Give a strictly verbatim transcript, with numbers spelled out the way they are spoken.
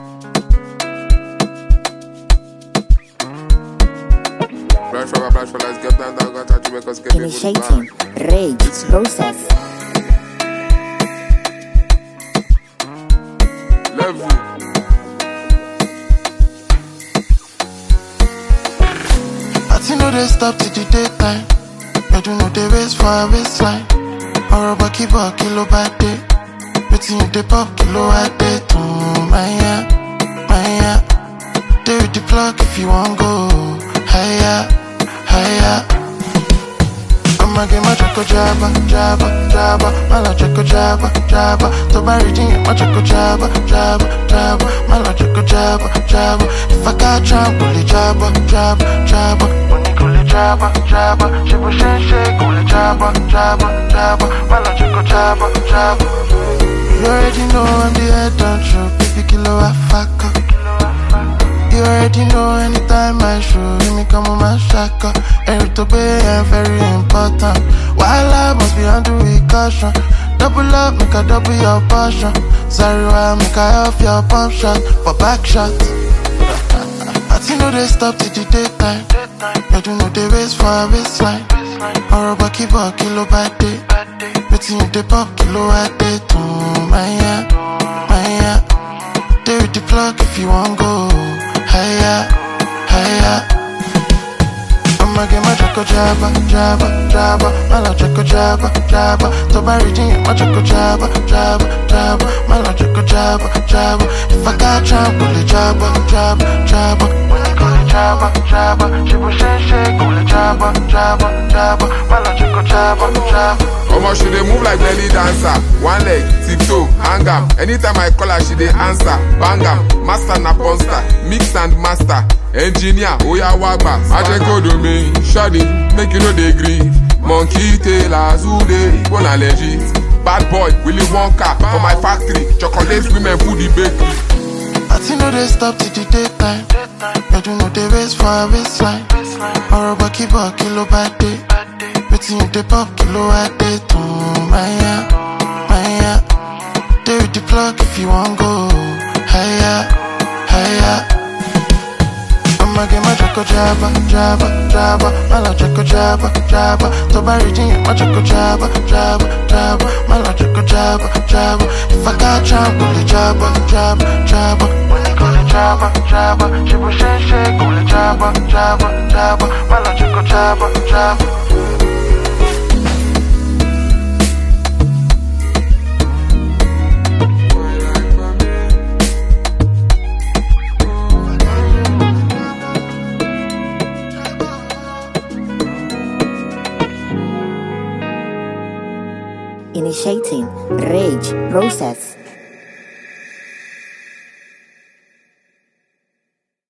Brush for brush for let's get down, down, got to make us get Initiating rage process. Level. Party no dey stop till the daytime. You do know they race for a waistline. Or a bucky buck, kilo by day. Waiting you dey pop, kilo a day. Mm, my yeah, my yeah. Dey with the plug if you want go. Higher, higher. I'ma get my choco jabba, jabba, jabba. Mala choco jabba, jabba. To buy reading, my choco jabba, jabba, jabba. Mala choco jabba, jabba. If I got tramp, pull it jabba, jabba, jabba. Money pull it jabba, jabba. She push and shake, pull it jabba, jabba, jabba. Mala choco jabba, jabba. You already know I'm the head on show, baby kilo a fuck up. You already know anytime I show you me come on my shaka. Every to be very important. While I must be under caution. Double up, make a double your passion. Sorry, why make I off your pump shot for back shot. I think no they stop till the daytime. You do know they race for a waistline. Or a bucky buck, kilo by day. Waiting you they pop, kilo a day. Mm, my yeah, my yeah. They with the plug if you want go. Higher, higher. I'ma get my choco jabba, jabba, jabba. Mala choco jabba, jabba. To buy reading, my choco jabba, jabba, jabba. Mala choco jabba, jabba. If I got tramp, pull it jabba, jabba, jabba. When you call it jabba, jabba. She push and shake, pull it jabba, jabba, jabba. Mala choco jabba, jabba. Omo, she dey move like belly dancer. One leg, tiptoe, hang am. Anytime I call her, she dey answer. Bang am, master na ponster, mix and master. Engineer, oya wagba. Ajeko do me, shoddy, make you know they grieve. Monkey tail, azude, one legit. Bad boy, Willy Wonka, for my factory. Chocolate women food the bakery. I think no they stop till the daytime. You do know they race for a waistline. Or a bucky buck, kilo by day. Waiting you they pop, kilo a day. Mm, my yeah, my yeah. They with the plug if you want go. Higher, higher. I'ma get my choco jabba, jabba, jabba. Mala choco jabba, jabba. To buy reading, my choco jabba, jabba, jabba. Mala choco jabba, jabba. If I got tramp, pull it jabba, jabba, jabba. When you call it jabba, jabba. She push and shake, pull it jabba, jabba, jabba. Mala choco jabba, jabba. Initiating rage process.